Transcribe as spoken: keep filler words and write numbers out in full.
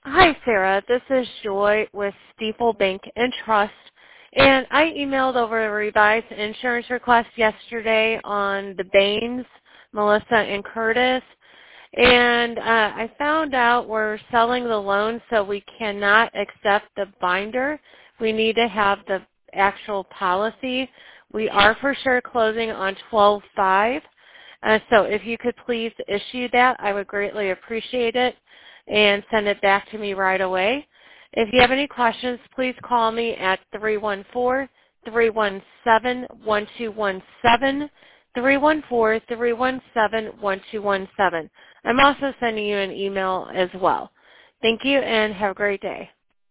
Hi, Sarah. This is Joy with Steeple Bank and Trust. And I emailed over a revised insurance request yesterday on the Baines, Melissa, and Curtis. And uh, I found out we're selling the loan, so we cannot accept the binder. We need to have the actual policy. We are for sure closing on twelve five. Uh, so if you could please issue that, I would greatly appreciate it and send it back to me right away. If you have any questions, please call me at three one four, three one seven, one two one seven, three one four, three one seven, one two one seven. I'm also sending you an email as well. Thank you and have a great day.